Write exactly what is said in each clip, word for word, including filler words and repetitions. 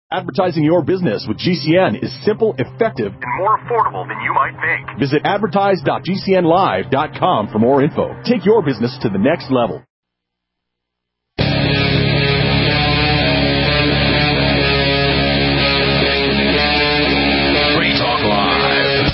Advertising your business with G C N is simple, effective, and more affordable than you might think. Visit advertise dot g c n live dot com for more info. Take your business to the next level. Free Talk Live.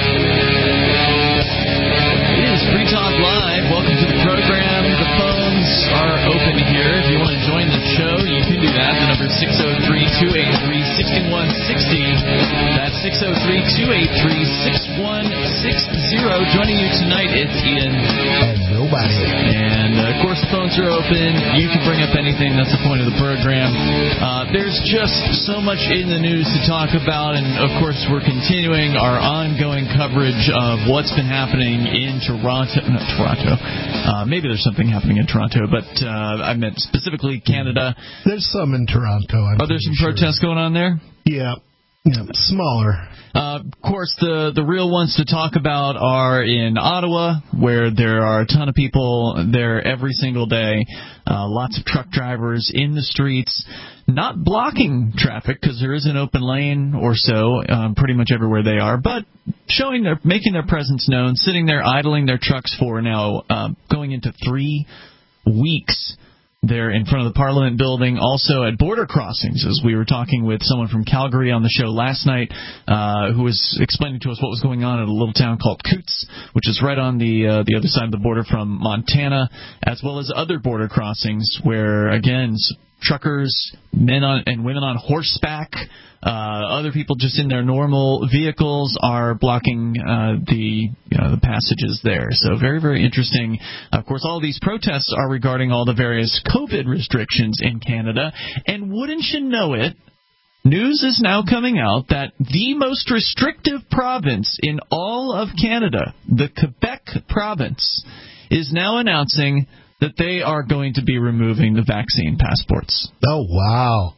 It is Free Talk Live. Welcome to the program. The phones are open here. If you want to join the show, you can do that. The number is six oh three, two eight three, six one six oh. That's six oh three, two eight three, six one six oh. Joining you tonight, it's Ian. And nobody. And, uh, of course, the phones are open. You can bring up anything. That's the point of the program. Uh, there's just so much in the news to talk about. And, of course, we're continuing our ongoing coverage of what's been happening in Toronto. Not Toronto. Uh, maybe there's something happening in Toronto, but uh, I meant specifically Canada. There's some in Toronto. I'm Are there some sure. protests going on there? Yeah. Yeah, smaller. Uh, of course, the, the real ones to talk about are in Ottawa, where there are a ton of people there every single day. Uh, lots of truck drivers in the streets, not blocking traffic because there is an open lane or so um, pretty much everywhere they are, but showing their, making their presence known, sitting there idling their trucks for now uh, going into three weeks. They're in front of the Parliament building, also at border crossings, as we were talking with someone from Calgary on the show last night, uh, who was explaining to us what was going on at a little town called Coots, which is right on the uh, the other side of the border from Montana, as well as other border crossings where, again, truckers, men on, and women on horseback, uh, other people just in their normal vehicles are blocking uh, the you know, the passages there. So very, very interesting. Of course, all these protests are regarding all the various COVID restrictions in Canada. And wouldn't you know it, news is now coming out that the most restrictive province in all of Canada, the Quebec province, is now announcing that they are going to be removing the vaccine passports. Oh, wow.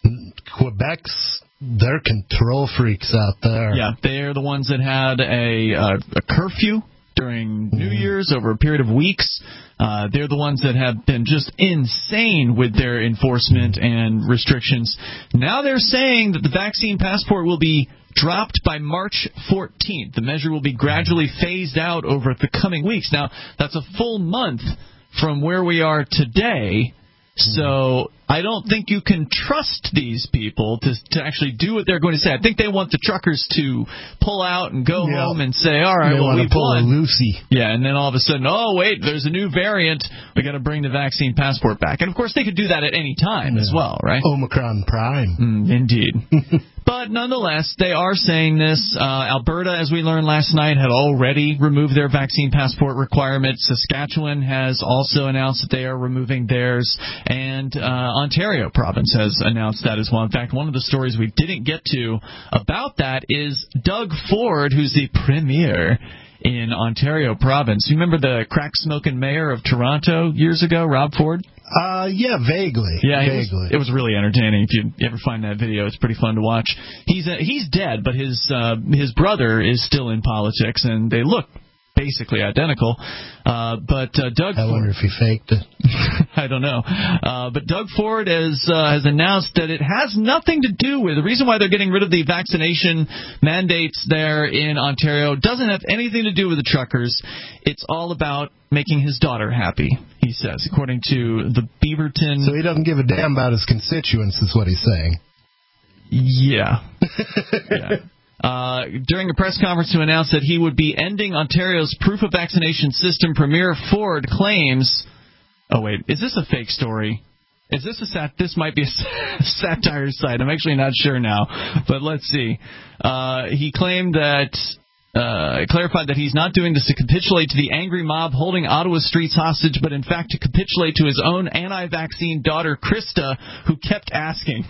Quebec's, they're control freaks out there. Yeah, they're the ones that had a, uh, a curfew during New Year's over a period of weeks. Uh, they're the ones that have been just insane with their enforcement and restrictions. Now they're saying that the vaccine passport will be dropped by March fourteenth. The measure will be gradually phased out over the coming weeks. Now, that's a full month from where we are today, so I don't think you can trust these people to to actually do what they're going to say. I think they want the truckers to pull out and go yeah. home and say, all right, they well, we've pull won. a Lucy. Yeah, and then all of a sudden, oh, wait, there's a new variant. We got to bring the vaccine passport back. And, of course, they could do that at any time yeah. as well, right? Omicron Prime. Mm, indeed. But nonetheless, they are saying this. Uh, Alberta, as we learned last night, had already removed their vaccine passport requirement. Saskatchewan has also announced that they are removing theirs. And uh, Ontario province has announced that as well. In fact, one of the stories we didn't get to about that is Doug Ford, who's the premier in Ontario province. You remember the crack-smoking mayor of Toronto years ago, Rob Ford? Uh, yeah, vaguely. Yeah, vaguely. It, was, it was really entertaining. If you ever find that video, it's pretty fun to watch. He's uh, he's dead, but his uh, his brother is still in politics, and they look basically identical. Uh, but uh, Doug I Ford, wonder if he faked it. I don't know. Uh, but Doug Ford has, uh, has announced that it has nothing to do with, the reason why they're getting rid of the vaccination mandates there in Ontario doesn't have anything to do with the truckers. It's all about making his daughter happy, he says, according to the Beaverton. So he doesn't give a damn about his constituents, is what he's saying. Yeah. yeah. Uh, during a press conference to announce that he would be ending Ontario's proof of vaccination system, Premier Ford claims... Oh, wait. Is this a fake story? Is this a sat? This might be a satire site. I'm actually not sure now, but let's see. Uh, he claimed that... Uh, clarified that he's not doing this to capitulate to the angry mob holding Ottawa streets hostage, but in fact to capitulate to his own anti-vaccine daughter, Krista, who kept asking...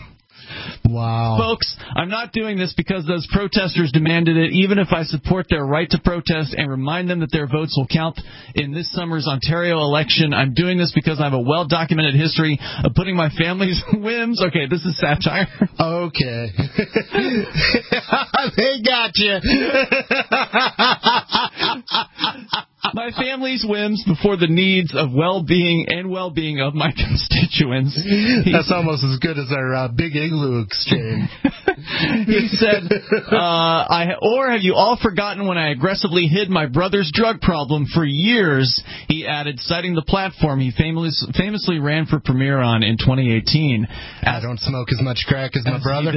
Wow. Folks, I'm not doing this because those protesters demanded it, even if I support their right to protest and remind them that their votes will count in this summer's Ontario election. I'm doing this because I have a well-documented history of putting my family's whims... Okay, this is satire. Okay. They got you. My family's whims before the needs of well-being and well-being of my constituents. That's almost as good as our uh, big igloo exchange. He said, uh, I, or have you all forgotten when I aggressively hid my brother's drug problem for years? He added, citing the platform he famous, famously ran for premier on in twenty eighteen. I don't smoke as much crack as my brother.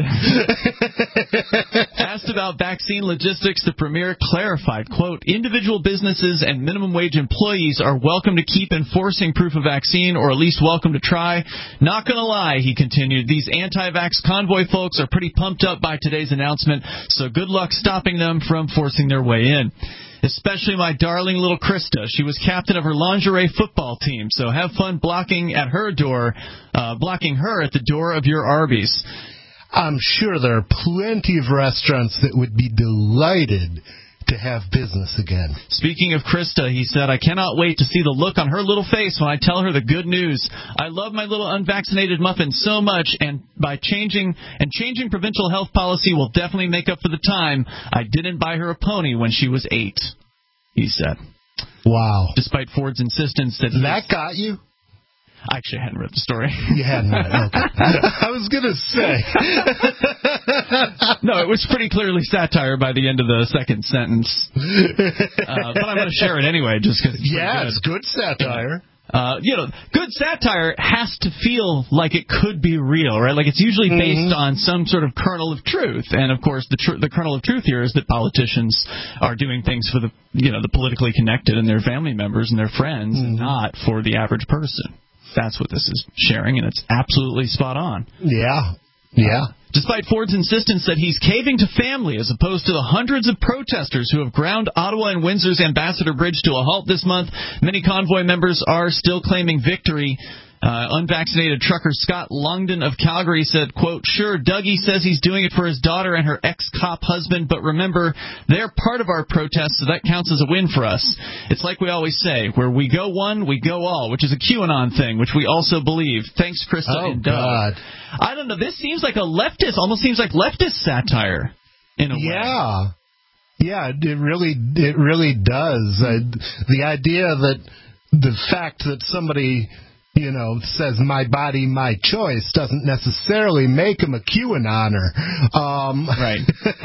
Asked about vaccine logistics, the premier clarified, quote, individual businesses and minimum wage employees are welcome to keep enforcing proof of vaccine, or at least welcome to try. Not going to lie, he continued, these anti-vax convoy folks are pretty pumped up by today's announcement, so good luck stopping them from forcing their way in. Especially my darling little Krista. She was captain of her lingerie football team, so have fun blocking at her door, uh, blocking her at the door of your Arby's. I'm sure there are plenty of restaurants that would be delighted to have business again. Speaking of Krista, he said, I cannot wait to see the look on her little face when I tell her the good news. I love my little unvaccinated muffin so much, and by changing and changing provincial health policy will definitely make up for the time I didn't buy her a pony when she was eight, he said. Wow. Despite Ford's insistence that... That got you? I actually hadn't read the story. You hadn't read it, okay. I was going to say. No, it was pretty clearly satire by the end of the second sentence. Uh, but I'm going to share it anyway, just because it's Yeah, good. it's good satire. Uh, you know, good satire has to feel like it could be real, right? Like it's usually based mm-hmm. on some sort of kernel of truth. And, of course, the tr- the kernel of truth here is that politicians are doing things for the, you know, the politically connected and their family members and their friends, mm-hmm. not for the average person. That's what this is sharing, and it's absolutely spot on. Yeah, yeah. Despite Ford's insistence that he's caving to family as opposed to the hundreds of protesters who have ground Ottawa and Windsor's Ambassador Bridge to a halt this month, many convoy members are still claiming victory. Uh, unvaccinated trucker Scott Longdon of Calgary said, quote, sure, Dougie says he's doing it for his daughter and her ex-cop husband, but remember, they're part of our protest, so that counts as a win for us. It's like we always say, where we go one, we go all, which is a QAnon thing, which we also believe. Thanks, Krista oh, and Doug. God. I don't know, this seems like a leftist, almost seems like leftist satire in a way. Yeah. Yeah, it really, it really does. Uh, the idea that the fact that somebody... you know, says my body, my choice doesn't necessarily make him a QAnoner. Um, right.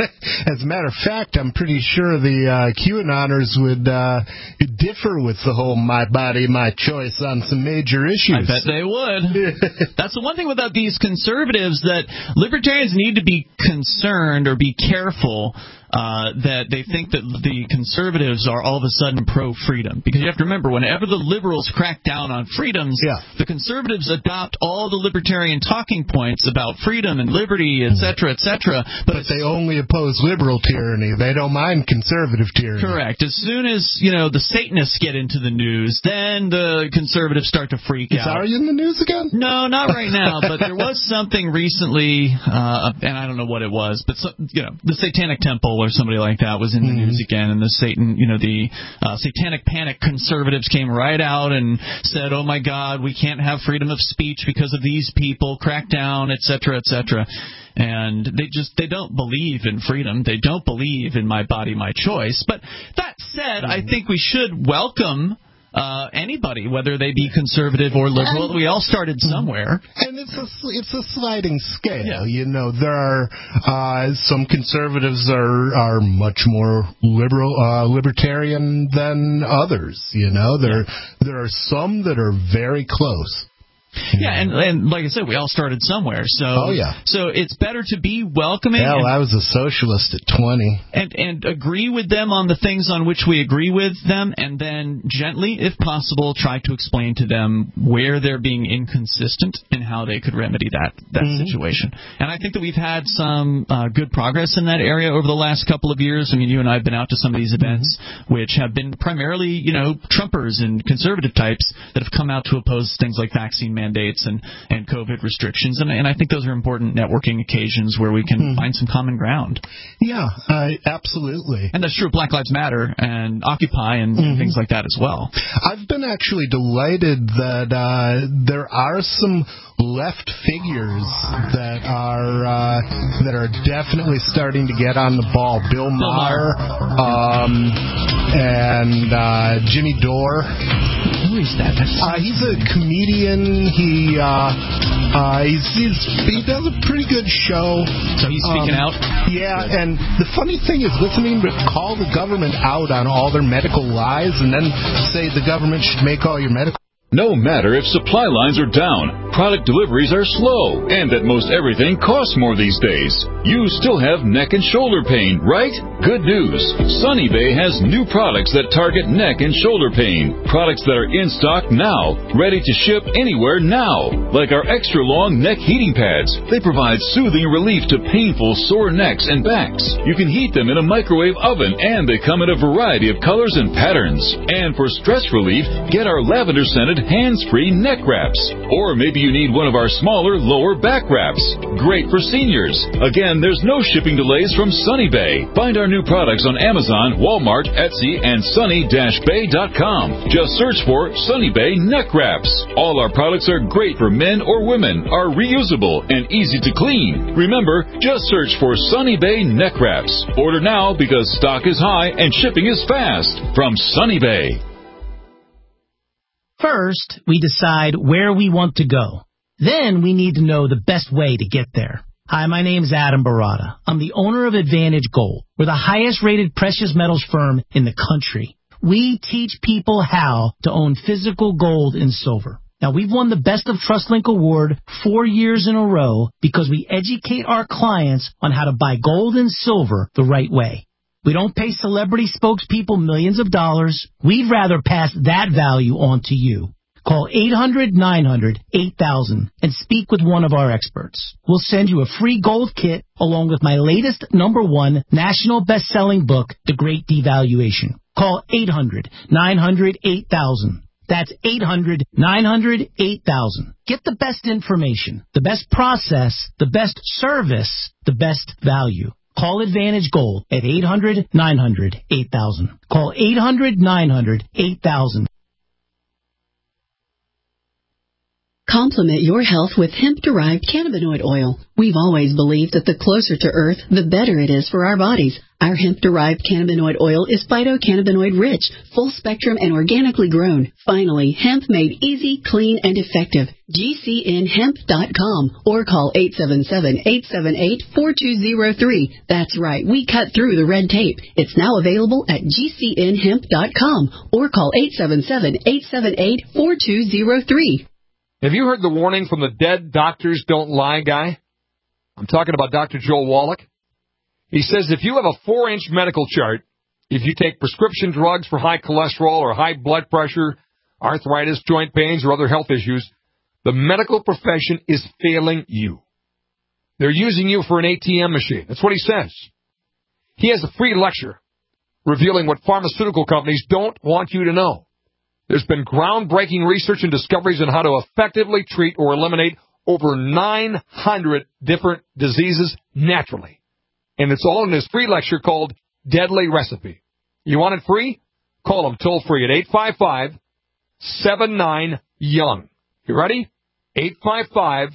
As a matter of fact, I'm pretty sure the uh, QAnoners would uh, differ with the whole my body, my choice on some major issues. I bet they would. That's the one thing about these conservatives, that libertarians need to be concerned or be careful Uh, that they think that the conservatives are all of a sudden pro-freedom. Because you have to remember, whenever the liberals crack down on freedoms, yeah. the conservatives adopt all the libertarian talking points about freedom and liberty, et cetera, et cetera. But, but they only oppose liberal tyranny. They don't mind conservative tyranny. Correct. As soon as, you know, the Satanists get into the news, then the conservatives start to freak Is out. Are you in the news again? No, not right now. But there was something recently, uh, and I don't know what it was, but, so, you know, the Satanic Temple or somebody like that was in the mm-hmm. news again, and the Satan, you know, the uh, Satanic Panic conservatives came right out and said, "Oh my God, we can't have freedom of speech because of these people, crack down, et cetera, et cetera" And they just they don't believe in freedom. They don't believe in my body, my choice. But that said, mm-hmm. I think we should welcome Uh, anybody, whether they be conservative or liberal. And we all started somewhere. And it's a, it's a sliding scale. Yeah. You know, there are uh, some conservatives are are much more liberal, uh, libertarian than others. You know, there yeah. there are some that are very close. Yeah, and, and like I said, we all started somewhere. So, oh, yeah. So it's better to be welcoming. Hell, and, I was a socialist at twenty. And, and agree with them on the things on which we agree with them, and then gently, if possible, try to explain to them where they're being inconsistent and how they could remedy that, that mm-hmm. situation. And I think that we've had some uh, good progress in that area over the last couple of years. I mean, you and I have been out to some of these events, mm-hmm. which have been primarily, you know, Trumpers and conservative types that have come out to oppose things like vaccine mandates mandates and, and COVID restrictions. And, and I think those are important networking occasions where we can mm. find some common ground. Yeah, uh, absolutely. And that's true of Black Lives Matter and Occupy and mm-hmm. things like that as well. I've been actually delighted that uh, there are some left figures that are uh, that are definitely starting to get on the ball. Bill Maher um, and uh, Jimmy Dore. Who is that? Uh, he's a comedian. He uh, uh, he's, he's he does a pretty good show. So he's speaking um, out. Yeah, and the funny thing is listening to call the government out on all their medical lies, and then say the government should make all your medical. No matter if supply lines are down, product deliveries are slow, and that most everything costs more these days, you still have neck and shoulder pain, right? Good news. Sunny Bay has new products that target neck and shoulder pain. Products that are in stock now, ready to ship anywhere now. Like our extra long neck heating pads. They provide soothing relief to painful sore necks and backs. You can heat them in a microwave oven, and they come in a variety of colors and patterns. And for stress relief, get our lavender scented hands-free neck wraps. Or maybe you need one of our smaller lower back wraps. Great for seniors. Again, there's no shipping delays from Sunny Bay. Find our new products on Amazon, Walmart, Etsy, and sunny dash bay dot com. Just search for Sunny Bay neck wraps. All our products are great for men or women, are reusable, and easy to clean. Remember, just search for Sunny Bay neck wraps. Order now because stock is high and shipping is fast. From Sunny Bay. First, we decide where we want to go. Then we need to know the best way to get there. Hi, my name is Adam Barada. I'm the owner of Advantage Gold. We're the highest-rated precious metals firm in the country. We teach people how to own physical gold and silver. Now, we've won the Best of TrustLink Award four years in a row because we educate our clients on how to buy gold and silver the right way. We don't pay celebrity spokespeople millions of dollars. We'd rather pass that value on to you. Call eight hundred nine hundred eight thousand and speak with one of our experts. We'll send you a free gold kit along with my latest number one national best-selling book, The Great Devaluation. Call eight hundred nine hundred eight thousand. That's eight hundred nine hundred eight thousand. Get the best information, the best process, the best service, the best value. Call Advantage Gold at eight hundred nine hundred eight thousand. Call eight hundred nine hundred eight thousand. Complement your health with hemp-derived cannabinoid oil. We've always believed that the closer to Earth, the better it is for our bodies. Our hemp-derived cannabinoid oil is phytocannabinoid-rich, full-spectrum, and organically grown. Finally, hemp made easy, clean, and effective. G C N hemp dot com or call eight seven seven, eight seven eight, four two zero three. That's right, we cut through the red tape. It's now available at G C N hemp dot com or call eight seven seven, eight seven eight, four two zero three. Have you heard the warning from the Dead Doctors Don't Lie guy? I'm talking about Doctor Joel Wallach. He says if you have a four-inch medical chart, if you take prescription drugs for high cholesterol or high blood pressure, arthritis, joint pains, or other health issues, the medical profession is failing you. They're using you for an A T M machine. That's what he says. He has a free lecture revealing what pharmaceutical companies don't want you to know. There's been groundbreaking research and discoveries on how to effectively treat or eliminate over nine hundred different diseases naturally. And it's all in this free lecture called Deadly Recipe. You want it free? Call them toll free at eight five five, seven nine, young. You ready? eight five five,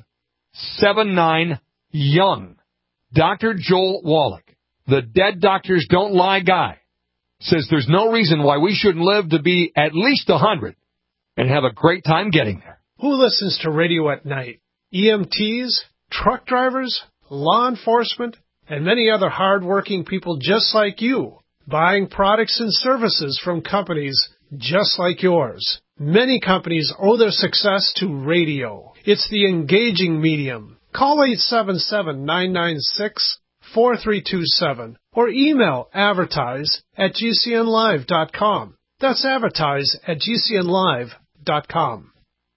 seven nine, young. Doctor Joel Wallach, the Dead Doctors Don't Lie guy, says there's no reason why we shouldn't live to be at least one hundred and have a great time getting there. Who listens to radio at night? E M Ts, truck drivers, law enforcement, and many other hard-working people just like you, buying products and services from companies just like yours. Many companies owe their success to radio. It's the engaging medium. Call eight seven seven, nine nine six, four three two seven or email advertise at G C N live dot com. That's advertise at G C N live dot com.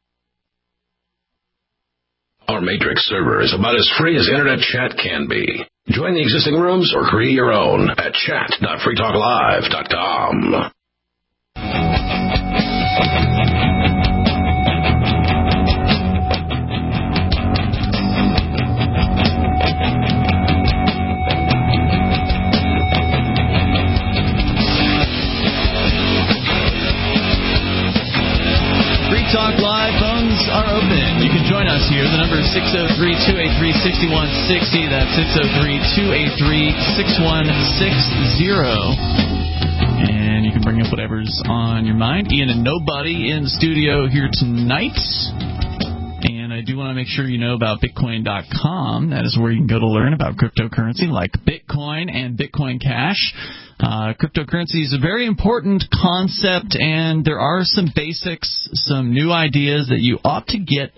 Our Matrix server is about as free as internet chat can be. Join the existing rooms or create your own at chat dot free talk live dot com. are open. You can join us here. The number is six oh three, two eight three, six one six oh. That's six oh three, two eight three, six one six oh. And you can bring up whatever's on your mind. Ian and Nobody in the studio here tonight. And I do want to make sure you know about Bitcoin dot com. That is where you can go to learn about cryptocurrency like Bitcoin and Bitcoin Cash. Uh, cryptocurrency is a very important concept, and there are some basics, some new ideas that you ought to get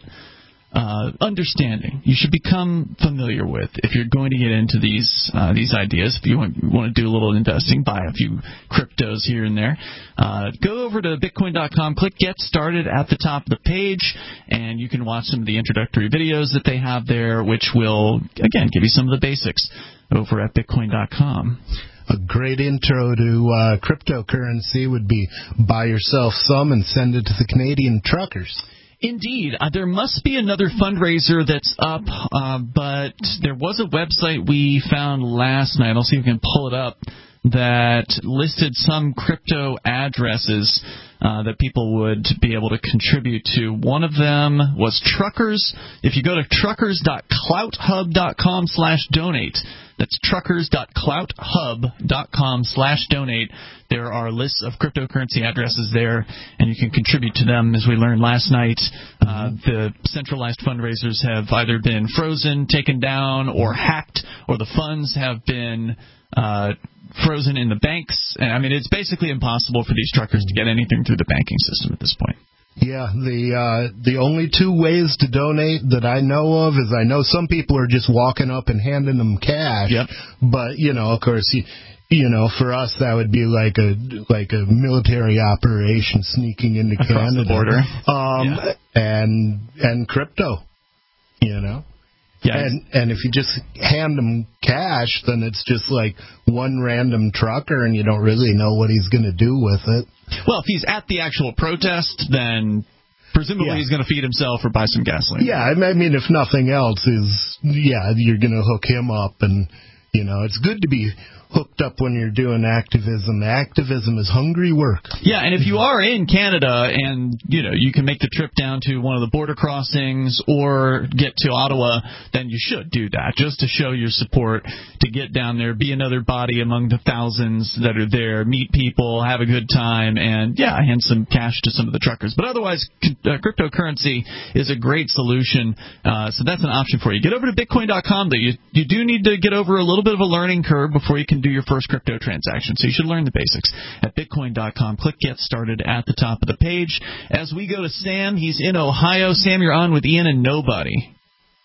uh, understanding. You should become familiar with if you're going to get into these uh, these ideas. If you want, you want to do a little investing, buy a few cryptos here and there. Uh, go over to Bitcoin dot com, click Get Started at the top of the page, and you can watch some of the introductory videos that they have there, which will, again, give you some of the basics over at Bitcoin dot com. A great intro to uh, cryptocurrency would be buy yourself some and send it to the Canadian truckers. Indeed. Uh, there must be another fundraiser that's up, uh, but there was a website we found last night. I'll see if we can pull it up, that listed some crypto addresses uh, that people would be able to contribute to. One of them was Truckers. If you go to truckers dot clout hub dot com slash donate, that's truckers dot clout hub dot com slash donate. There are lists of cryptocurrency addresses there, and you can contribute to them. As we learned last night, uh, the centralized fundraisers have either been frozen, taken down, or hacked, or the funds have been uh, frozen in the banks. I mean, it's basically impossible for these truckers to get anything through the banking system at this point. Yeah, the uh, the only two ways to donate that I know of is I know some people are just walking up and handing them cash. Yep. But, you know, of course, you, you know, for us that would be like a like a military operation sneaking into Across Canada. the border. Um, yeah. and and crypto, you know. Yeah, and and if you just hand them cash, then it's just like one random trucker, and you don't really know what he's going to do with it. Well, if he's at the actual protest, then presumably yeah. he's going to feed himself or buy some gasoline. Yeah, I mean, if nothing else, is yeah, you're going to hook him up, and you know, it's good to be hooked up when you're doing activism. Activism is hungry work. Yeah, and if you are in Canada and, you know, you can make the trip down to one of the border crossings or get to Ottawa, then you should do that, just to show your support, to get down there, be another body among the thousands that are there, meet people, have a good time, and, yeah, hand some cash to some of the truckers. But otherwise, uh, cryptocurrency is a great solution, uh, so that's an option for you. Get over to Bitcoin dot com, though. You, you do need to get over a little bit of a learning curve before you can do your first crypto transaction. So you should learn the basics at Bitcoin dot com. Click Get Started at the top of the page. As we go to Sam, he's in Ohio. Sam, you're on with Ian and Nobody.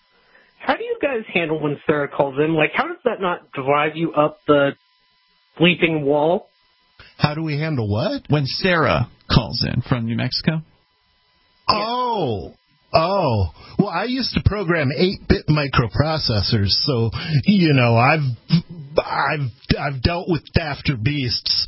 How do you guys handle when Sarah calls in? Like, how does that not drive you up the bleeping wall? How do we handle what? When Sarah calls in from New Mexico? Oh. Oh, well, I used to program eight-bit microprocessors, so, you know, I've I've I've dealt with dafter beasts.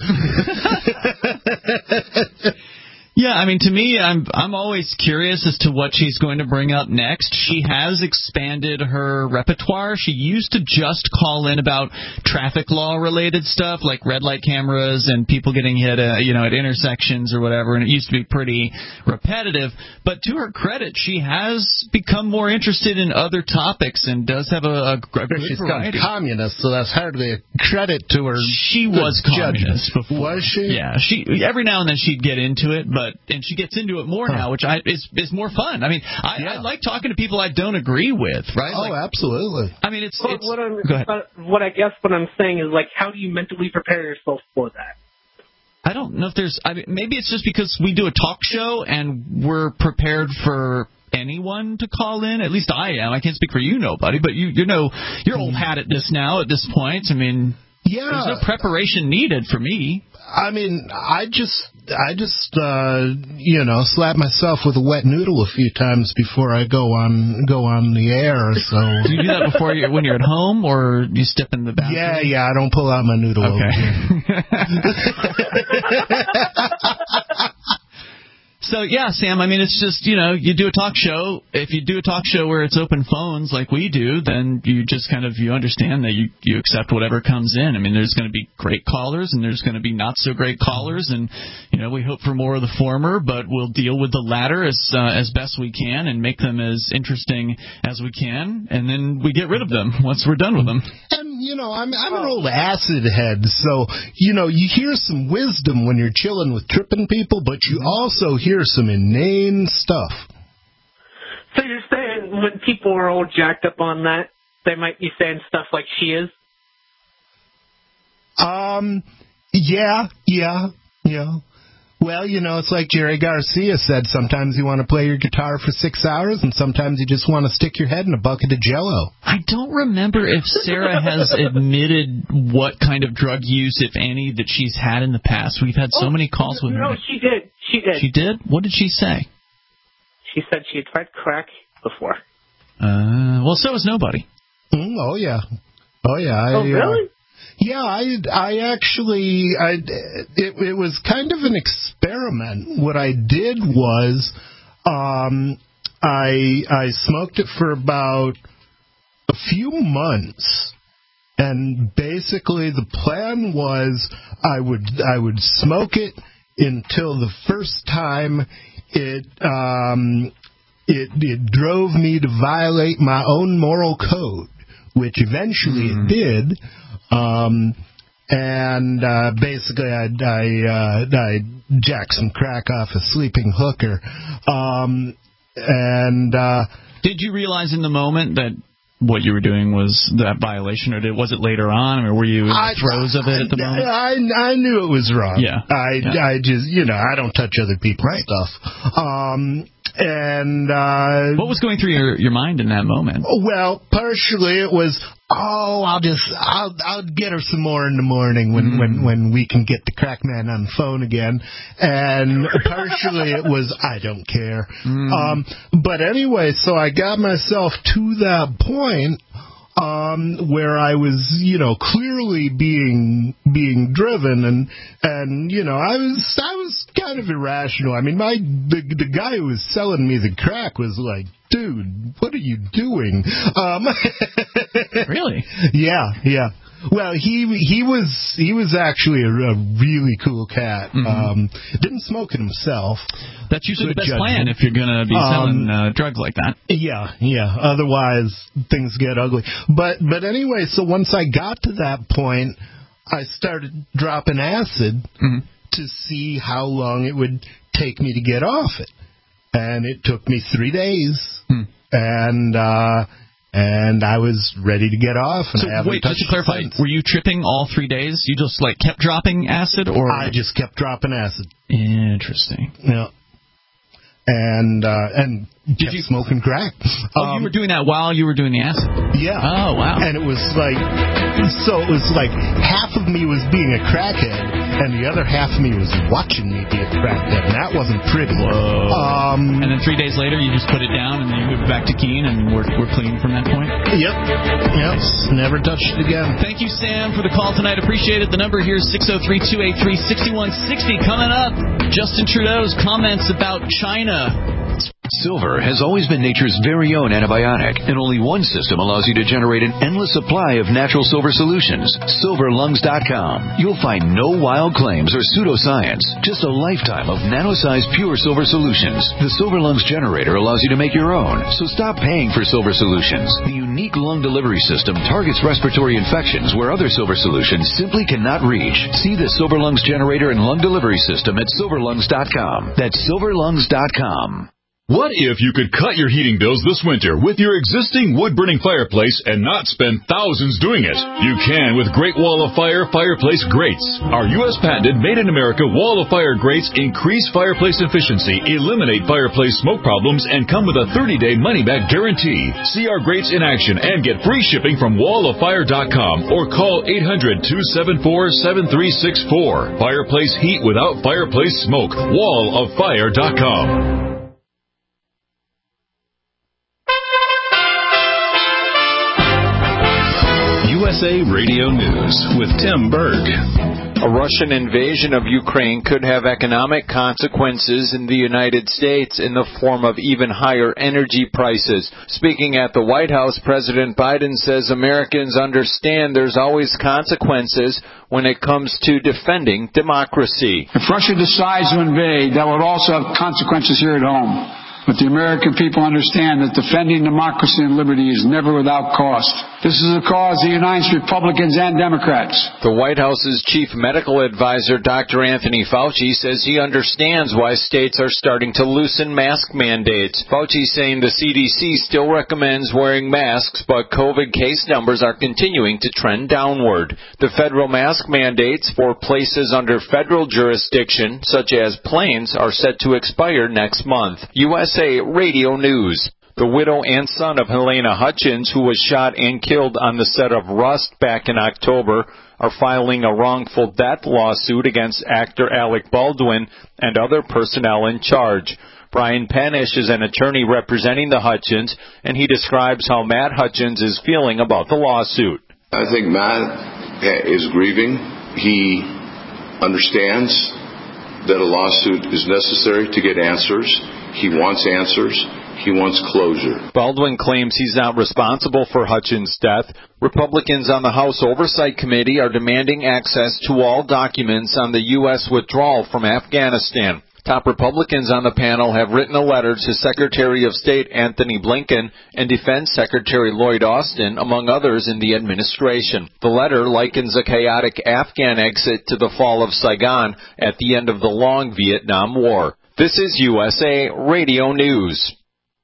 Yeah, I mean, to me, I'm I'm always curious as to what she's going to bring up next. She has expanded her repertoire. She used to just call in about traffic law-related stuff, like red light cameras and people getting hit, uh, you know, at intersections or whatever, and it used to be pretty repetitive. But to her credit, she has become more interested in other topics and does have a, a, a good She's variety. She's gone communist, so that's hardly a credit to her. She was communist before. Was she? Yeah, she every now and then she'd get into it, but and she gets into it more huh. now, which I is is more fun. I mean, I, yeah. I like talking to people I don't agree with, right? Oh, like, absolutely. I mean, it's, well, it's what I'm go ahead. Uh, what I guess what I'm saying is, like, how do you mentally prepare yourself for that? I don't know if there's. I mean, maybe it's just because we do a talk show and we're prepared for anyone to call in. At least I am. I can't speak for you, Nobody, but you you know you're old hat at this now. At this point, I mean. Yeah. There's no preparation needed for me. I mean, I just, I just, uh, you know, slap myself with a wet noodle a few times before I go on, go on the air. So. Do you do that before you, when you're at home, or you step in the bathroom? Yeah, yeah. I don't pull out my noodle. Okay. So, yeah, Sam, I mean, it's just, you know, you do a talk show. If you do a talk show where it's open phones like we do, then you just kind of, you understand that you, you accept whatever comes in. I mean, there's going to be great callers and there's going to be not so great callers. And, you know, we hope for more of the former, but we'll deal with the latter as, uh, as best we can and make them as interesting as we can. And then we get rid of them once we're done with them. And, you know, I'm, I'm an old acid head, so, you know, you hear some wisdom when you're chilling with tripping people, but you also hear some inane stuff. So you're saying when people are all jacked up on that, they might be saying stuff like she is? Um, yeah, yeah, yeah. Well, you know, it's like Jerry Garcia said, sometimes you want to play your guitar for six hours, and sometimes you just want to stick your head in a bucket of Jell-O. I don't remember if Sarah has admitted what kind of drug use, if any, that she's had in the past. We've had so oh, many calls with no, her. No, she did. She did. She did? What did she say? She said she had tried crack before. Uh, well, so has nobody. Mm, oh, yeah. Oh, yeah. I, oh, really? Uh, Yeah, I, I actually, I, it, it was kind of an experiment. What I did was, um, I, I smoked it for about a few months, and basically the plan was I would, I would smoke it until the first time it, um, it, it drove me to violate my own moral code, which eventually mm. it did. Um, and, uh, basically I, I, uh, I jacked some crack off a sleeping hooker. Um, and, uh, did you realize in the moment that what you were doing was that violation, or did, was it later on, or were you in the I, throes of it at the moment? I, I knew it was wrong. Yeah. I, yeah. I just, you know, I don't touch other people's right. stuff. Um, and, uh, what was going through your, your mind in that moment? Well, partially it was, oh, I'll just, I'll, I'll get her some more in the morning when, mm. when, when we can get the crack man on the phone again. And partially it was, I don't care. Mm. Um, but anyway, so I got myself to that point, um, where I was, you know, clearly being, being driven, and, and, you know, I was, I was kind of irrational. I mean, my, the, the guy who was selling me the crack was like, dude, what are you doing? Um, really? Yeah, yeah. Well, he he was he was actually a, a really cool cat. Mm-hmm. Um, didn't smoke it himself. That's usually the best plan if you're going to be selling um, uh, drugs like that. Yeah, yeah. Otherwise, things get ugly. But but anyway, so once I got to that point, I started dropping acid mm-hmm. to see how long it would take me to get off it. And it took me three days, hmm. and uh, and I was ready to get off. And so I haven't wait, just to clarify, were you tripping all three days? You just like kept dropping acid, or I just kept dropping acid. Interesting. Yeah. And uh, and did kept you smoking crack? Oh, um, you were doing that while you were doing the acid. Yeah. Oh, wow. And it was like, so it was like half of me was being a crackhead, and the other half of me was watching me be a crackhead, and that wasn't pretty. Whoa. Um, and then three days later, you just put it down, and then you moved back to Keene, and we're we're clean from that point. Yep. Yep. Never touched it again. Thank you, Sam, for the call tonight. Appreciate it. The number here is six oh three, two eight three, six one six oh. Coming up, Justin Trudeau's comments about China. Silver has always been nature's very own antibiotic, and only one system allows you to generate an endless supply of natural silver solutions. silver lungs dot com. You'll find no wild claims or pseudoscience, just a lifetime of nano-sized pure silver solutions. The Silver Lungs generator allows you to make your own, so stop paying for silver solutions. The unique lung delivery system targets respiratory infections where other silver solutions simply cannot reach. See the Silver Lungs generator and lung delivery system at silver lungs dot com. That's silver lungs dot com. What if you could cut your heating bills this winter with your existing wood-burning fireplace and not spend thousands doing it? You can with Great Wall of Fire Fireplace Grates. Our U S patented made-in-America Wall of Fire grates increase fireplace efficiency, eliminate fireplace smoke problems, and come with a thirty-day money-back guarantee. See our grates in action and get free shipping from wall of fire dot com or call eight hundred, two seven four, seven three six four. Fireplace heat without fireplace smoke. wall of fire dot com. U S A Radio News with Tim Berg. A Russian invasion of Ukraine could have economic consequences in the United States in the form of even higher energy prices. Speaking at the White House, President Biden says Americans understand there's always consequences when it comes to defending democracy. If Russia decides to invade, that would also have consequences here at home. But the American people understand that defending democracy and liberty is never without cost. This is a cause that unites Republicans and Democrats. The White House's chief medical advisor, Doctor Anthony Fauci, says he understands why states are starting to loosen mask mandates. Fauci saying the C D C still recommends wearing masks, but COVID case numbers are continuing to trend downward. The federal mask mandates for places under federal jurisdiction, such as planes, are set to expire next month. U S A Radio News. The widow and son of Helena Hutchins, who was shot and killed on the set of Rust back in October, are filing a wrongful death lawsuit against actor Alec Baldwin and other personnel in charge. Brian Panish is an attorney representing the Hutchins, and he describes how Matt Hutchins is feeling about the lawsuit. I think Matt is grieving. He understands that a lawsuit is necessary to get answers. He wants answers. He wants closure. Baldwin claims he's not responsible for Hutchins' death. Republicans on the House Oversight Committee are demanding access to all documents on the U S withdrawal from Afghanistan. Top Republicans on the panel have written a letter to Secretary of State Anthony Blinken and Defense Secretary Lloyd Austin, among others in the administration. The letter likens a chaotic Afghan exit to the fall of Saigon at the end of the long Vietnam War. This is U S A Radio News.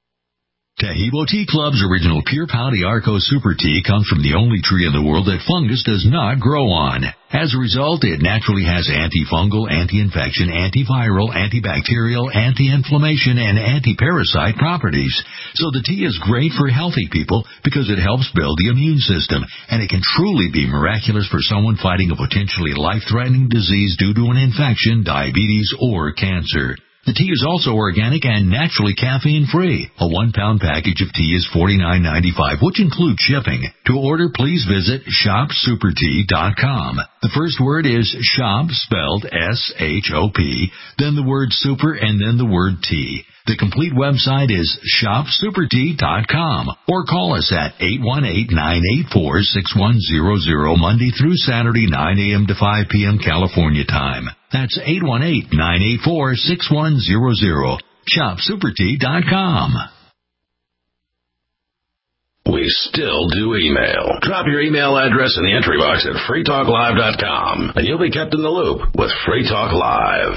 Taheebo Tea Club's original Pure Pouty Arco Super Tea comes from the only tree in the world that fungus does not grow on. As a result, it naturally has antifungal, anti-infection, antiviral, antibacterial, anti-inflammation, and anti-parasite properties. So the tea is great for healthy people because it helps build the immune system, and it can truly be miraculous for someone fighting a potentially life-threatening disease due to an infection, diabetes, or cancer. The tea is also organic and naturally caffeine-free. A one-pound package of tea is forty-nine ninety-five, which includes shipping. To order, please visit shop super tea dot com. The first word is shop, spelled S H O P, then the word super, and then the word tea. The complete website is shop super tea dot com, or call us at eight one eight, nine eight four, six one zero zero Monday through Saturday, nine a.m. to five p.m. California time. That's eight one eight, nine eight four, six one zero zero. shop super tea dot com. We still do email. Drop your email address in the entry box at free talk live dot com, and you'll be kept in the loop with Free Talk Live.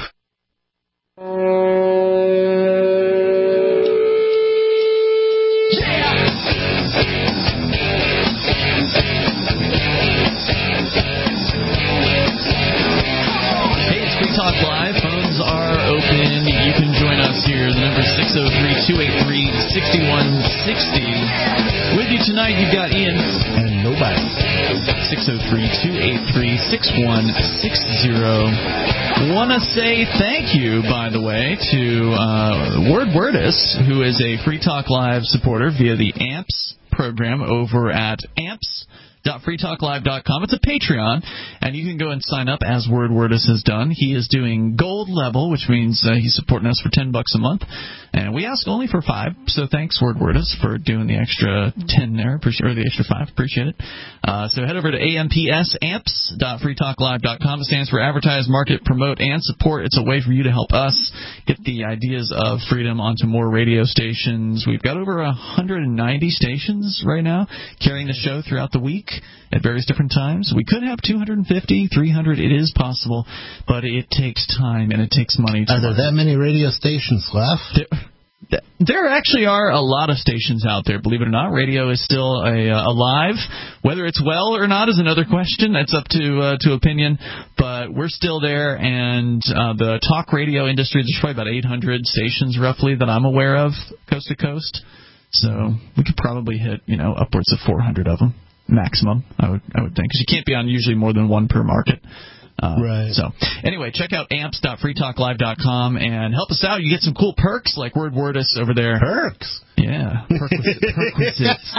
Talk Live. Phones are open. You can join us here. The number is six oh three, two eight three, six one six oh. With you tonight, you've got Ian. And nobody. six oh three, two eight three, six one six oh. Want to say thank you, by the way, to uh, Word Wordus, who is a Free Talk Live supporter via the A M P S program over at amps dot free talk live dot com. It's a Patreon, and you can go and sign up as Word Wordus has done. He is doing gold level, which means uh, he's supporting us for ten bucks a month, and we ask only for five. So thanks, Word Wordus, for doing the extra ten there, appreciate, or the extra five. Appreciate it. Uh, so head over to A M P S, amps dot free talk live dot com. It stands for Advertise, Market, Promote, and Support. It's a way for you to help us get the ideas of freedom onto more radio stations. We've got over one hundred ninety stations right now carrying the show throughout the week at various different times. We could have two hundred fifty, three hundred. It is possible, but it takes time and it takes money. To are there that many radio stations left? There, there actually are a lot of stations out there, believe it or not. Radio is still a, uh, alive. Whether it's well or not is another question. That's up to uh, to opinion. But we're still there, and uh, the talk radio industry, there's probably about eight hundred stations roughly that I'm aware of, coast to coast. So we could probably hit, you know, upwards of four hundred of them. Maximum, I would I would think, because you can't be on usually more than one per market. Uh, right. So, anyway, check out amps dot free talk live dot com and help us out. You get some cool perks like Word Wordus over there. Perks? Yeah. Perquisites.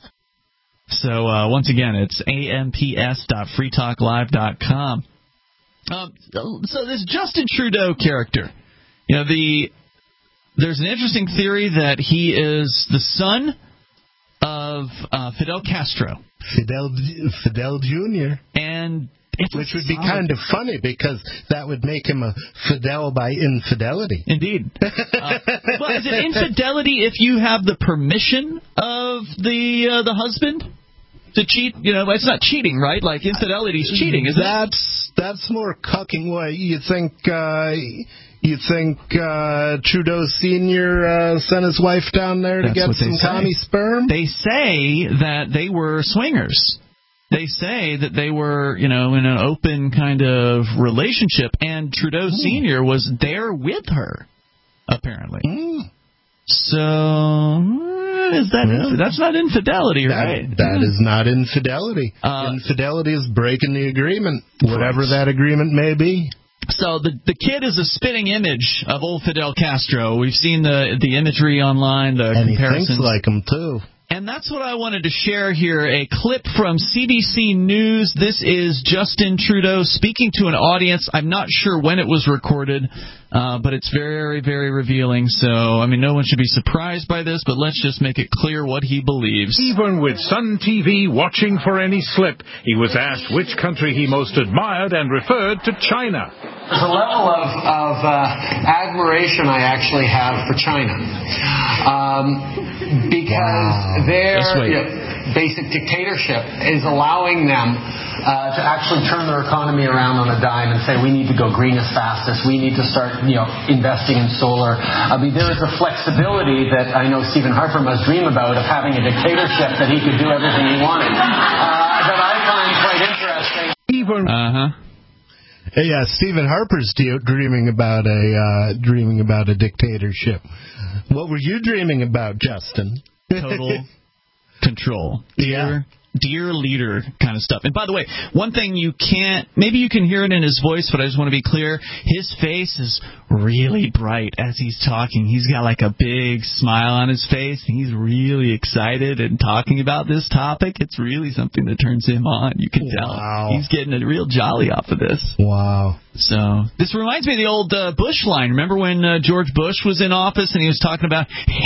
So, uh, once again, it's amps dot free talk live dot com. Um, so this Justin Trudeau character, you know, the there's an interesting theory that he is the son of uh, Fidel Castro. Fidel Fidel Junior And it's which would be kind of funny because that would make him a Fidel by infidelity. Indeed. uh, well, is it infidelity if you have the permission of the uh, the husband to cheat? You know, it's not cheating, right? Like infidelity is cheating, isn't that's, it? That's more cucking. What you think? Uh, you think uh, Trudeau Senior uh, sent his wife down there to That's get some commie sperm? They say that they were swingers. They say that they were, you know, in an open kind of relationship, and Trudeau mm. Senior was there with her, apparently. Mm. So, is that yeah. that's not infidelity, right? That, that yeah. is not infidelity. Uh, infidelity is breaking the agreement, whatever that agreement may be. So the the kid is a spitting image of old Fidel Castro. We've seen the the imagery online, the and comparisons. he thinks like him too. And that's what I wanted to share here, a clip from C B C News. This is Justin Trudeau speaking to an audience. I'm not sure when it was recorded, uh, but it's very, very revealing. So, I mean, no one should be surprised by this, but let's just make it clear what he believes. Even with Sun T V watching for any slip, he was asked which country he most admired and referred to China. There's a level of, of uh, admiration I actually have for China. Um, because wow. their you know, basic dictatorship is allowing them uh, to actually turn their economy around on a dime and say, we need to go green as fast as we need to start you know, investing in solar. I mean, there is a flexibility that I know Stephen Harper must dream about of having a dictatorship that he could do everything he wanted. Uh, that I find quite interesting. Even uh-huh. Yeah, Stephen Harper's dreaming about a uh, dreaming about a dictatorship. What were you dreaming about, Justin? Total control. Dear, yeah. dear leader kind of stuff. And by the way, one thing you can't, maybe you can hear it in his voice, but I just want to be clear, his face is really bright as he's talking. He's got like a big smile on his face, and he's really excited and talking about this topic. It's really something that turns him on. You can tell. Wow. He's getting a real jolly off of this. Wow. So this reminds me of the old uh, Bush line. Remember when uh, George Bush was in office and he was talking about,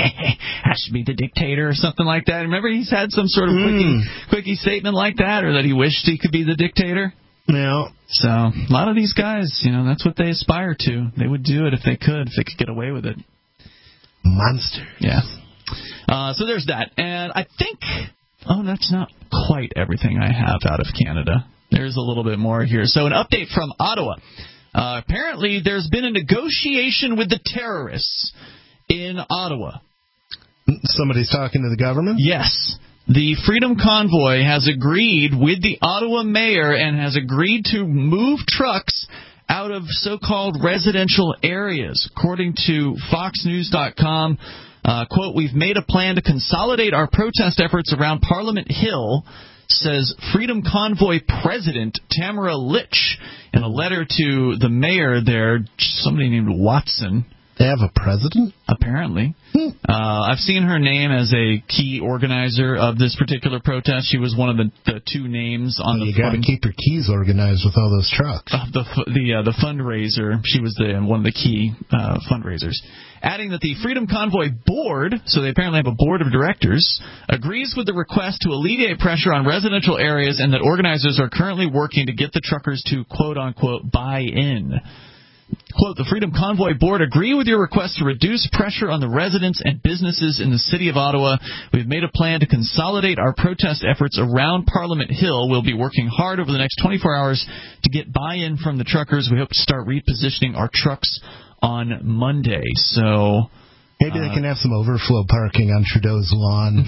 I should be the dictator or something like that? Remember he's had some sort of mm. quickie, quickie statement like that, or that he wished he could be the dictator? Yeah. So a lot of these guys, you know, that's what they aspire to. They would do it if they could, if they could get away with it. Monsters. Yeah. Uh, so there's that. And I think, oh, that's not quite everything I have out of Canada. There's a little bit more here. So an update from Ottawa. Uh, apparently there's been a negotiation with the terrorists in Ottawa. Somebody's talking to the government? Yes. The Freedom Convoy has agreed with the Ottawa mayor and has agreed to move trucks out of so-called residential areas. According to fox news dot com, uh, quote, we've made a plan to consolidate our protest efforts around Parliament Hill, says Freedom Convoy President Tamara Litch in a letter to the mayor there, somebody named Watson. They have a president? Apparently. Hmm. Uh, I've seen her name as a key organizer of this particular protest. She was one of the, the two names on well, the. You got to keep your keys organized with all those trucks. Uh, the the uh, the fundraiser. She was the one of the key uh, fundraisers. Adding that the Freedom Convoy board, so they apparently have a board of directors, agrees with the request to alleviate pressure on residential areas, and that organizers are currently working to get the truckers to quote unquote buy in. Quote, the Freedom Convoy Board agree with your request to reduce pressure on the residents and businesses in the city of Ottawa. We've made a plan to consolidate our protest efforts around Parliament Hill. We'll be working hard over the next twenty-four hours to get buy-in from the truckers. We hope to start repositioning our trucks on Monday. So maybe uh, they can have some overflow parking on Trudeau's lawn.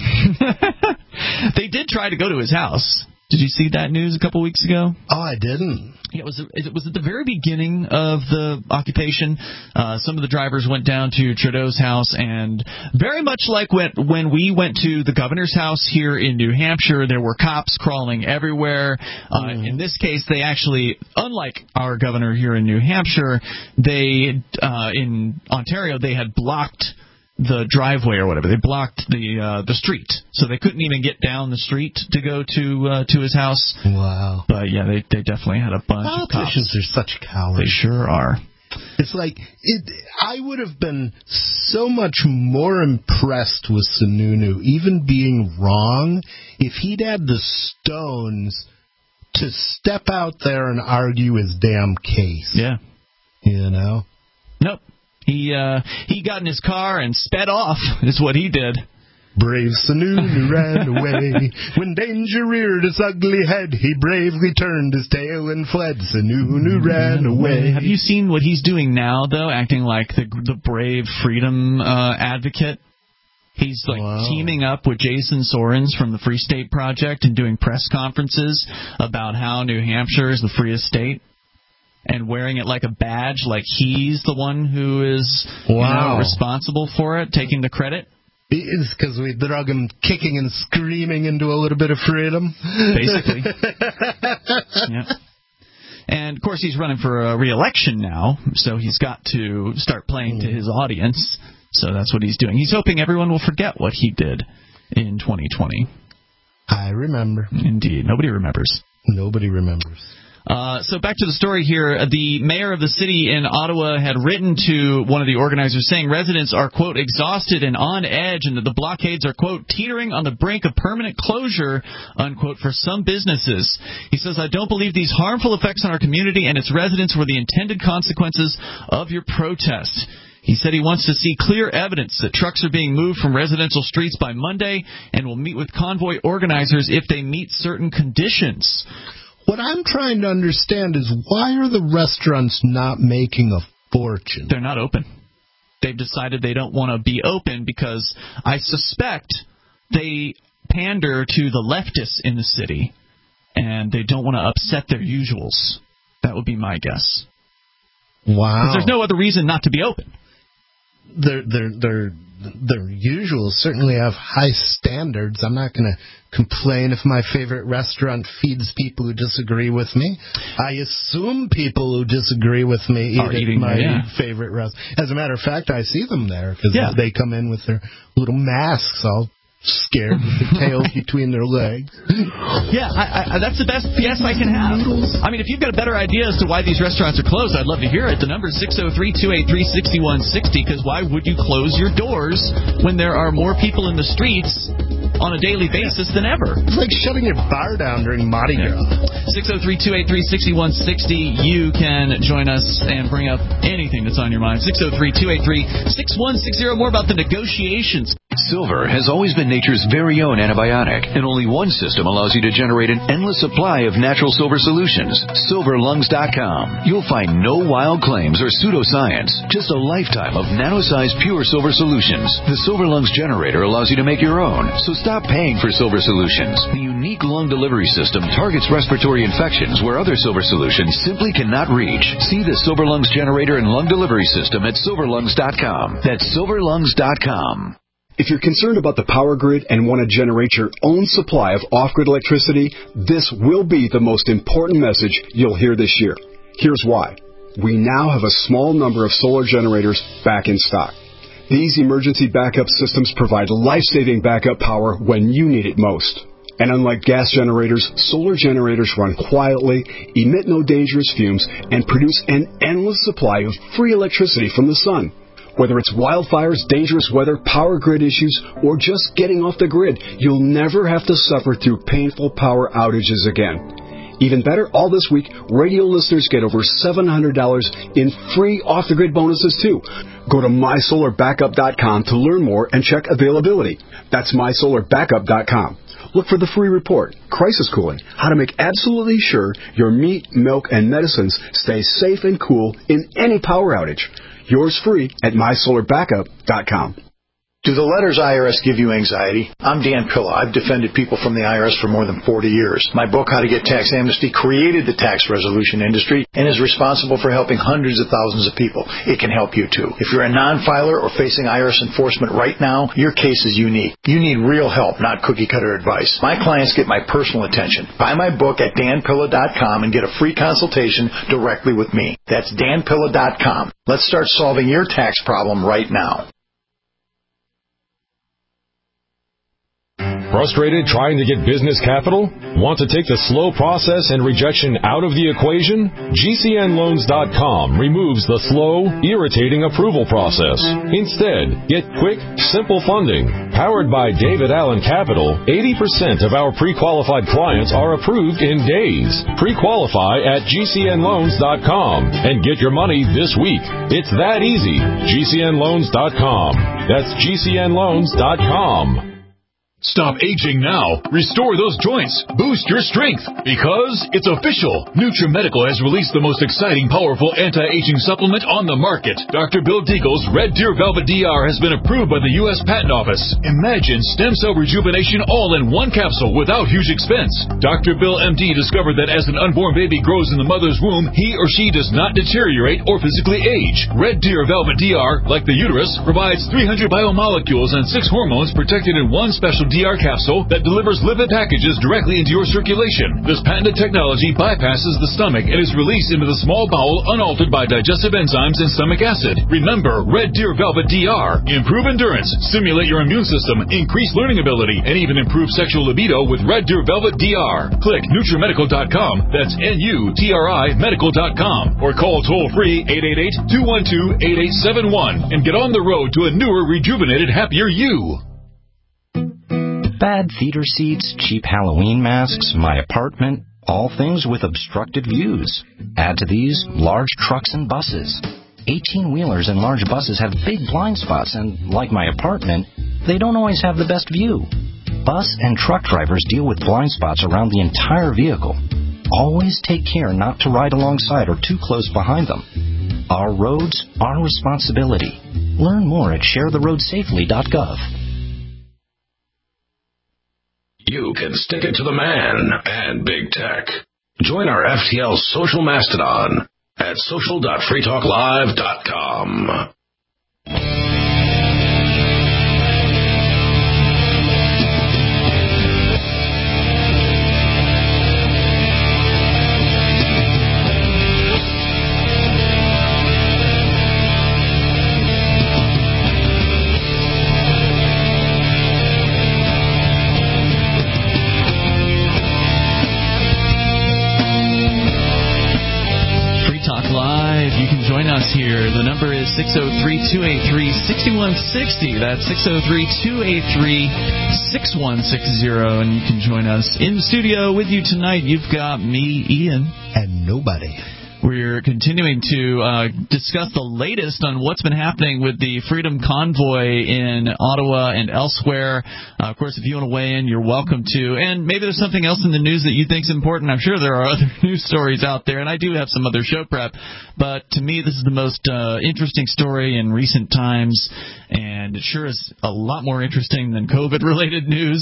They did try to go to his house. Did you see that news a couple weeks ago? Oh, I didn't. Yeah, it was it was at the very beginning of the occupation. Uh, some of the drivers went down to Trudeau's house, and very much like when when we went to the governor's house here in New Hampshire, there were cops crawling everywhere. Uh, mm. In this case, they actually, unlike our governor here in New Hampshire, they uh, in Ontario they had blocked the driveway or whatever. They blocked the uh, the street, so they couldn't even get down the street to go to uh, to his house. Wow. But yeah, they they definitely had a bunch Politicians of cops. are such cowards. They sure are. It's like it. I would have been so much more impressed with Sununu, even being wrong, if he'd had the stones to step out there and argue his damn case. Yeah. You know? Nope. He uh, he got in his car and sped off, is what he did. Brave Sununu ran away. When danger reared its ugly head, he bravely turned his tail and fled. Sununu ran away. Have you seen what he's doing now, though, acting like the the brave freedom uh, advocate? He's like wow. teaming up with Jason Sorens from the Free State Project and doing press conferences about how New Hampshire is the freest state. And wearing it like a badge, like he's the one who is wow. you know, responsible for it, taking the credit. It's because we drug him kicking and screaming into a little bit of freedom. Basically. Yeah. And, of course, he's running for a re-election now, so he's got to start playing to his audience. So that's what he's doing. He's hoping everyone will forget what he did in twenty twenty. I remember. Indeed. Nobody remembers. Nobody remembers. Uh, so back to the story here. The mayor of the city in Ottawa had written to one of the organizers saying residents are, quote, exhausted and on edge and that the blockades are, quote, teetering on the brink of permanent closure, unquote, for some businesses. He says, I don't believe these harmful effects on our community and its residents were the intended consequences of your protest. He said he wants to see clear evidence that trucks are being moved from residential streets by Monday and will meet with convoy organizers if they meet certain conditions. What I'm trying to understand is why are the restaurants not making a fortune? They're not open. They've decided they don't want to be open because I suspect they pander to the leftists in the city and they don't want to upset their usuals. That would be my guess. Wow. Because there's no other reason not to be open. Their their their their usuals certainly have high standards. I'm not going to complain if my favorite restaurant feeds people who disagree with me. I assume people who disagree with me eat Are at eating my there, yeah. favorite restaurant. As a matter of fact, I see them there because yeah. they come in with their little masks all scared with their tails between their legs. Yeah, I, I, that's the best guess I can have. I mean, if you've got a better idea as to why these restaurants are closed, I'd love to hear it. The number is six oh three, two eight three, six one six oh, because why would you close your doors when there are more people in the streets on a daily basis than ever? It's like shutting your bar down during Mardi Gras. six oh three, two eight three, six one six oh. You can join us and bring up anything that's on your mind. six oh three, two eight three, six one six oh. More about the negotiations. Silver has always been nature's very own antibiotic, and only one system allows you to generate an endless supply of natural silver solutions. silver lungs dot com. You'll find no wild claims or pseudoscience, just a lifetime of nano-sized pure silver solutions. The Silver Lungs generator allows you to make your own, so stop paying for silver solutions. The unique lung delivery system targets respiratory infections where other silver solutions simply cannot reach. See the Silver Lungs generator and lung delivery system at silver lungs dot com. That's silver lungs dot com. If you're concerned about the power grid and want to generate your own supply of off-grid electricity, this will be the most important message you'll hear this year. Here's why. We now have a small number of solar generators back in stock. These emergency backup systems provide life-saving backup power when you need it most. And unlike gas generators, solar generators run quietly, emit no dangerous fumes, and produce an endless supply of free electricity from the sun. Whether it's wildfires, dangerous weather, power grid issues, or just getting off the grid, you'll never have to suffer through painful power outages again. Even better, all this week, radio listeners get over seven hundred dollars in free off-the-grid bonuses, too. Go to my solar backup dot com to learn more and check availability. That's my solar backup dot com. Look for the free report, Crisis Cooling, how to make absolutely sure your meat, milk, and medicines stay safe and cool in any power outage. Yours free at my solar backup dot com. Do the letters I R S give you anxiety? I'm Dan Pilla. I've defended people from the I R S for more than forty years. My book, How to Get Tax Amnesty, created the tax resolution industry and is responsible for helping hundreds of thousands of people. It can help you, too. If you're a non-filer or facing I R S enforcement right now, your case is unique. You need real help, not cookie-cutter advice. My clients get my personal attention. Buy my book at dan pilla dot com and get a free consultation directly with me. That's dan pilla dot com. Let's start solving your tax problem right now. Frustrated trying to get business capital? Want to take the slow process and rejection out of the equation? G C N loans dot com removes the slow, irritating approval process. Instead, get quick, simple funding. Powered by David Allen Capital, eighty percent of our pre-qualified clients are approved in days. Pre-qualify at G C N loans dot com and get your money this week. It's that easy. G C N loans dot com. That's G C N loans dot com. Stop aging now. Restore those joints. Boost your strength. Because it's official. NutriMedical has released the most exciting, powerful anti-aging supplement on the market. Doctor Bill Deagle's Red Deer Velvet D R has been approved by the U S Patent Office. Imagine stem cell rejuvenation all in one capsule without huge expense. Doctor Bill M D discovered that as an unborn baby grows in the mother's womb, he or she does not deteriorate or physically age. Red Deer Velvet D R, like the uterus, provides three hundred biomolecules and six hormones protected in one special D R capsule that delivers lipid packages directly into your circulation. This patented technology bypasses the stomach and is released into the small bowel unaltered by digestive enzymes and stomach acid. Remember, Red Deer Velvet D R. Improve endurance, stimulate your immune system, increase learning ability, and even improve sexual libido with Red Deer Velvet D R. Click NutriMedical dot com, that's N U T R I medical dot com, or call toll-free eight eight eight, two one two, eight eight seven one and get on the road to a newer, rejuvenated, happier you. Bad theater seats, cheap Halloween masks, my apartment, all things with obstructed views. Add to these large trucks and buses. eighteen-wheelers and large buses have big blind spots, and like my apartment, they don't always have the best view. Bus and truck drivers deal with blind spots around the entire vehicle. Always take care not to ride alongside or too close behind them. Our roads, our responsibility. Learn more at share the road safely dot gov. You can stick it to the man and big tech. Join our F T L social mastodon at social dot free talk live dot com. You can join us here. The number is six oh three, two eight three, six one six oh. That's six oh three, two eight three, six one six oh. And you can join us in the studio with you tonight. You've got me, Ian. And nobody. We're continuing to uh, discuss the latest on what's been happening with the Freedom Convoy in Ottawa and elsewhere. Uh, of course, if you want to weigh in, you're welcome to. And maybe there's something else in the news that you think is important. I'm sure there are other news stories out there, and I do have some other show prep. But to me, this is the most uh, interesting story in recent times, and it sure is a lot more interesting than COVID-related news.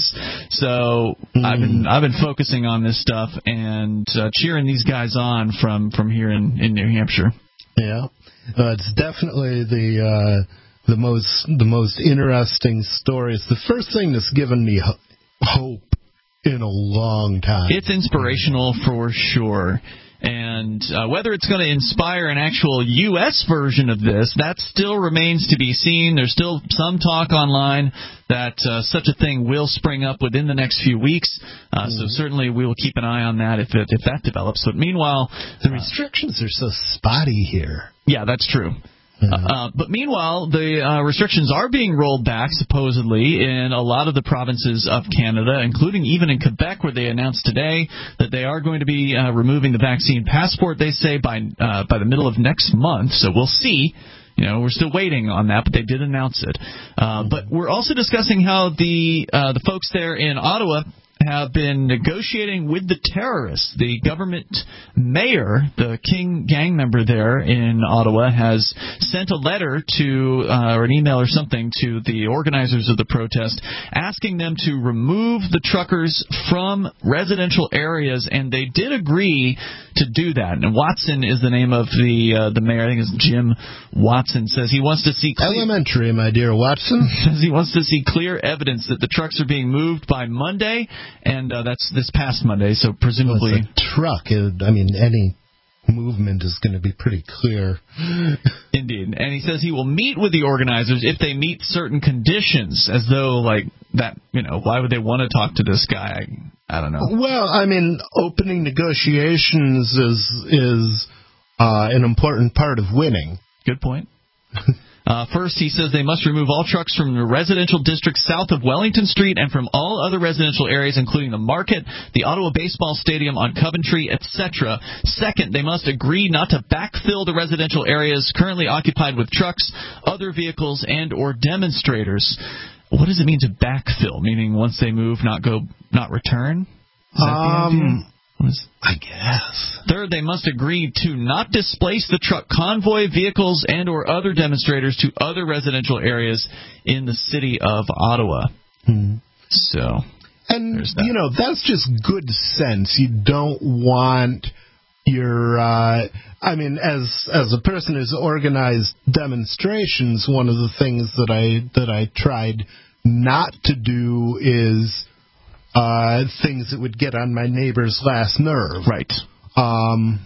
So mm. I've been I've been focusing on this stuff and uh, cheering these guys on from, from here in, in New Hampshire. Yeah, uh, it's definitely the uh, the most the most interesting story. It's the first thing that's given me ho- hope in a long time. It's inspirational for sure. And uh, whether it's going to inspire an actual U S version of this, that still remains to be seen. There's still some talk online that uh, such a thing will spring up within the next few weeks. Uh, mm. So certainly we will keep an eye on that if it, if that develops. But meanwhile, the restrictions are so spotty here. Yeah, that's true. Uh, uh, but meanwhile, the uh, restrictions are being rolled back, supposedly, in a lot of the provinces of Canada, including even in Quebec, where they announced today that they are going to be uh, removing the vaccine passport, they say, by uh, by the middle of next month. So we'll see. You know, we're still waiting on that, but they did announce it. Uh, but we're also discussing how the uh, the folks there in Ottawa have been negotiating with the terrorists. The government mayor, the King gang member there in Ottawa, has sent a letter to, uh, or an email or something, to the organizers of the protest, asking them to remove the truckers from residential areas, and they did agree to do that. And Watson is the name of the uh, the mayor. I think it's Jim Watson. Says he wants to see clear, elementary, my dear Watson. Says he wants to see clear evidence that the trucks are being moved by Monday. And uh, that's this past Monday, so presumably... Well, it's a truck. It, I mean, any movement is going to be pretty clear. Indeed. And he says he will meet with the organizers if they meet certain conditions, as though, like, that, you know, why would they want to talk to this guy? I, I don't know. Well, I mean, opening negotiations is, is uh, an important part of winning. Good point. Uh, first, he says they must remove all trucks from the residential districts south of Wellington Street and from all other residential areas, including the market, the Ottawa Baseball Stadium on Coventry, et cetera. Second, they must agree not to backfill the residential areas currently occupied with trucks, other vehicles, and or demonstrators. What does it mean to backfill? Meaning once they move, not go, not return? Is that um, the idea? I guess. Third, they must agree to not displace the truck convoy, vehicles, and or other demonstrators to other residential areas in the city of Ottawa. Hmm. So, and, you know, that's just good sense. You don't want your, uh, I mean, as as a person who's organized demonstrations, one of the things that I that I tried not to do is Uh, things that would get on my neighbor's last nerve. Right. Um,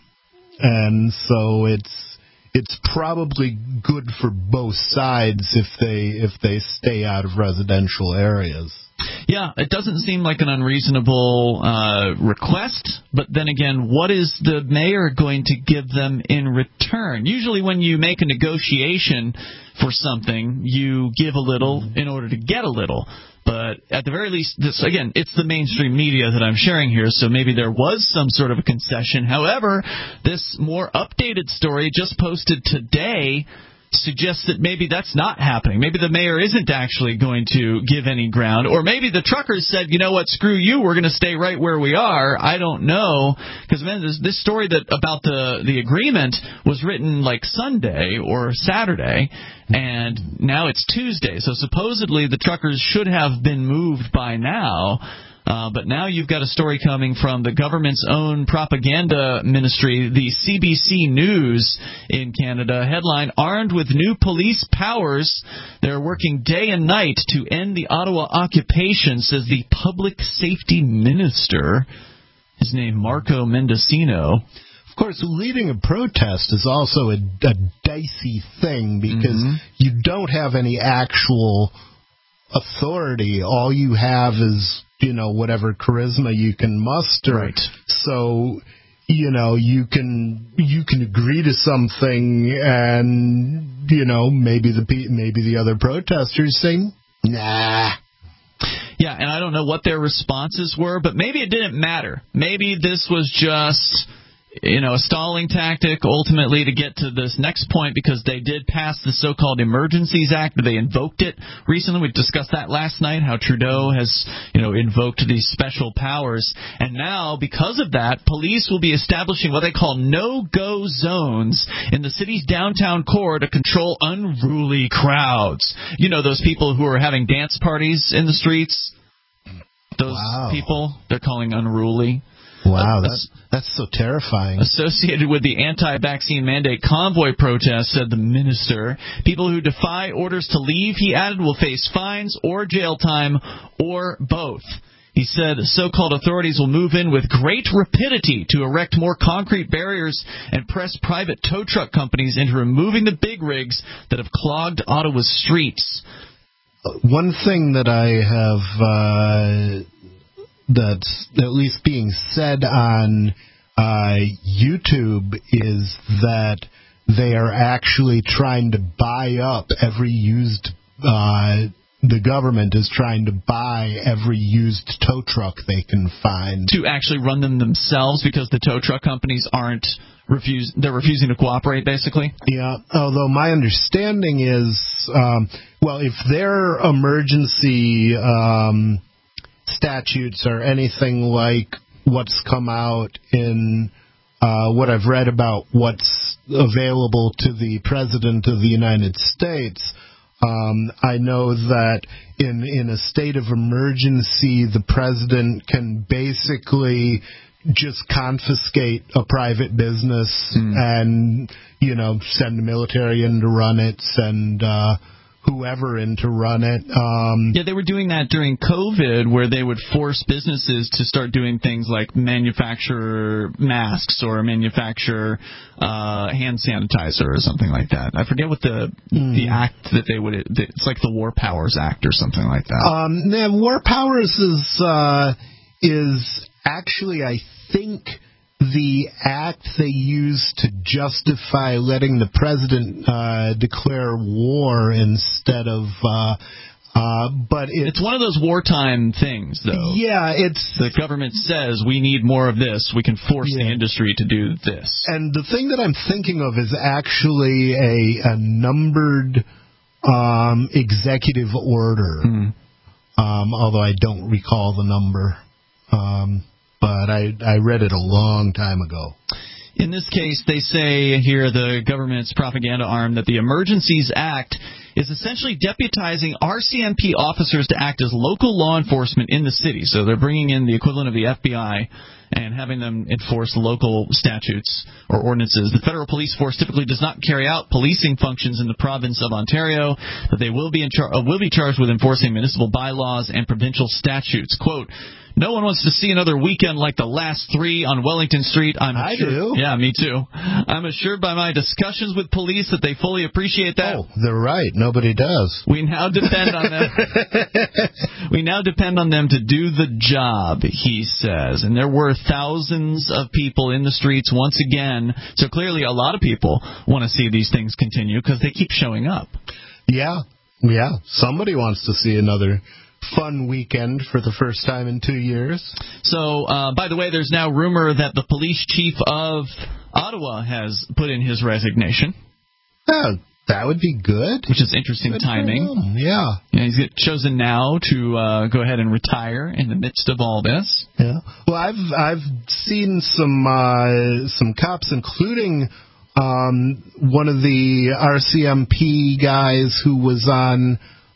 and so it's it's probably good for both sides if they if they stay out of residential areas. Yeah, it doesn't seem like an unreasonable uh, request, but then again, what is the mayor going to give them in return? Usually when you make a negotiation for something, you give a little in order to get a little. But at the very least, this again, it's the mainstream media that I'm sharing here, so maybe there was some sort of a concession. However, this more updated story just posted today suggests that maybe that's not happening. Maybe the mayor isn't actually going to give any ground, or maybe the truckers said, you know what, screw you, we're going to stay right where we are. I don't know, because this, this story that about the the agreement was written like Sunday or Saturday, and now it's Tuesday. So supposedly the truckers should have been moved by now. Uh, but now you've got a story coming from the government's own propaganda ministry, the C B C News in Canada. Headline, armed with new police powers, they're working day and night to end the Ottawa occupation, says the public safety minister. His name, Marco Mendocino. Of course, leading a protest is also a, a dicey thing because mm-hmm. you don't have any actual authority. All you have is, you know, whatever charisma you can muster. Right. So, you know, you can you can agree to something, and you know, maybe the maybe the other protesters say, nah. Yeah, and I don't know what their responses were, but maybe it didn't matter. Maybe this was just, you know, a stalling tactic ultimately to get to this next point, because they did pass the so-called Emergencies Act. They invoked it recently. We discussed that last night, how Trudeau has, you know, invoked these special powers. And now, because of that, police will be establishing what they call no-go zones in the city's downtown core to control unruly crowds. You know, those people who are having dance parties in the streets? Those wow. people, they're calling unruly. Wow, that's, that's so terrifying. Associated with the anti-vaccine mandate convoy protest, said the minister, people who defy orders to leave, he added, will face fines or jail time or both. He said so-called authorities will move in with great rapidity to erect more concrete barriers and press private tow truck companies into removing the big rigs that have clogged Ottawa's streets. One thing that I have... Uh that's at least being said on uh, YouTube is that they are actually trying to buy up every used, uh, the government is trying to buy every used tow truck they can find. To actually run them themselves, because the tow truck companies aren't, refuse, they're refusing to cooperate, basically? Yeah, although my understanding is, um, well, if their emergency... Um, statutes or anything like what's come out in uh, what I've read about what's available to the President of the United States, um, I know that in in a state of emergency, the President can basically just confiscate a private business mm. and, you know, send the military in to run it, send... Uh, whoever in to run it. Um, yeah, they were doing that during COVID, where they would force businesses to start doing things like manufacture masks or manufacture uh, hand sanitizer or something like that. I forget what the mm. the act that they would. It's like the War Powers Act or something like that. Um, yeah, War Powers is uh, is actually, I think, the act they used to justify letting the president uh, declare war instead of, uh, uh, but it's, it's one of those wartime things, though. Yeah, it's the government says we need more of this. We can force yeah. the industry to do this. And the thing that I'm thinking of is actually a, a numbered um, executive order, mm. um, although I don't recall the number. Um, But I, I read it a long time ago. In this case, they say here, the government's propaganda arm, that the Emergencies Act is essentially deputizing R C M P officers to act as local law enforcement in the city. So they're bringing in the equivalent of the F B I and having them enforce local statutes or ordinances. The federal police force typically does not carry out policing functions in the province of Ontario, but they will be in char- uh, will be charged with enforcing municipal bylaws and provincial statutes. Quote, no one wants to see another weekend like the last three on Wellington Street. I'm I assured, do. Yeah, me too. I'm assured by my discussions with police that they fully appreciate that. Oh, they're right. Nobody does. We now depend on them. we now depend on them to do the job, he says. And there were thousands of people in the streets once again. So clearly a lot of people want to see these things continue because they keep showing up. Yeah, yeah. Somebody wants to see another fun weekend for the first time in two years. So, uh, by the way, there's now rumor that the police chief of Ottawa has put in his resignation. Oh, that would be good. Which is interesting good timing. Yeah. yeah. He's chosen now to uh, go ahead and retire in the midst of all this. Yeah. Well, I've I've seen some uh, some cops, including um, one of the R C M P guys who was on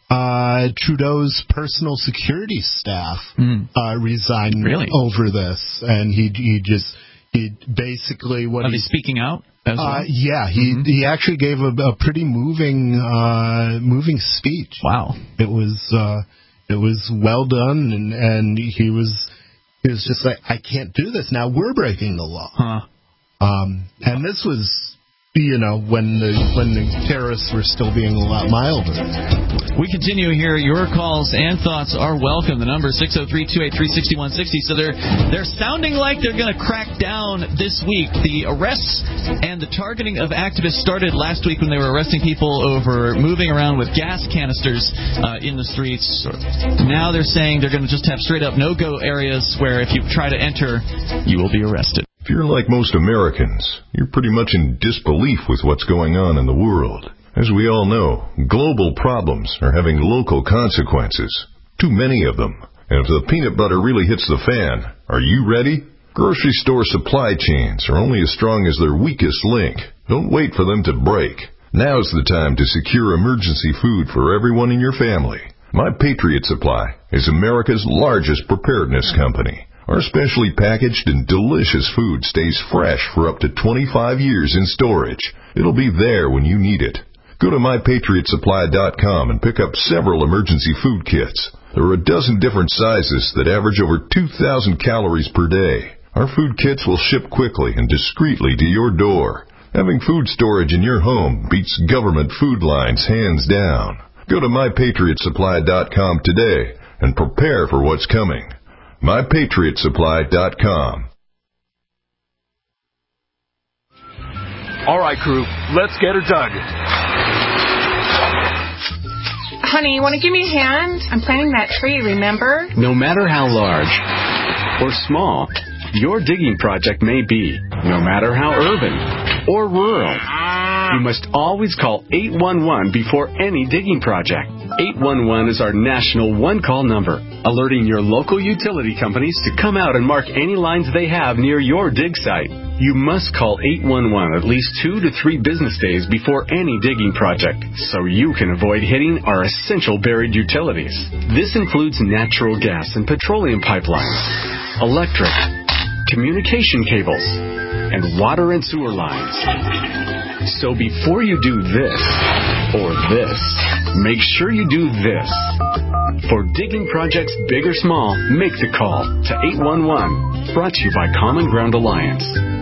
Uh, Trudeau's personal security staff mm. uh, resigned really? over this, and he he just he basically what Are he, they speaking out as well? Uh, yeah, he mm-hmm. he actually gave a, a pretty moving uh, moving speech. Wow, it was uh, it was well done, and and he was he was just like, I can't do this now. We're breaking the law. Huh. Um, and this was, you know, when the when the terrorists were still being a lot milder. We continue here. Your calls and thoughts are welcome. The number is six oh three, two eight three, six one six oh. So they're they're sounding like they're going to crack down this week. The arrests and the targeting of activists started last week when they were arresting people over moving around with gas canisters uh, in the streets. Now they're saying they're going to just have straight-up no-go areas where if you try to enter, you will be arrested. If you're like most Americans, you're pretty much in disbelief with what's going on in the world. As we all know, global problems are having local consequences. Too many of them. And if the peanut butter really hits the fan, are you ready? Grocery store supply chains are only as strong as their weakest link. Don't wait for them to break. Now's the time to secure emergency food for everyone in your family. My Patriot Supply is America's largest preparedness company. Our specially packaged and delicious food stays fresh for up to twenty-five years in storage. It'll be there when you need it. Go to my patriot supply dot com and pick up several emergency food kits. There are a dozen different sizes that average over two thousand calories per day. Our food kits will ship quickly and discreetly to your door. Having food storage in your home beats government food lines hands down. Go to my patriot supply dot com today and prepare for what's coming. my patriot supply dot com. All right, crew, let's get her dug. Honey, you want to give me a hand? I'm planting that tree, remember? No matter how large or small your digging project may be, no matter how urban or rural, you must always call eight one one before any digging project. eight one one is our national one-call number, alerting your local utility companies to come out and mark any lines they have near your dig site. You must call eight one one at least two to three business days before any digging project, so you can avoid hitting our essential buried utilities. This includes natural gas and petroleum pipelines, electric, communication cables, and water and sewer lines. So before you do this or this, make sure you do this. For digging projects big or small, make the call to eight one one. Brought to you by Common Ground Alliance.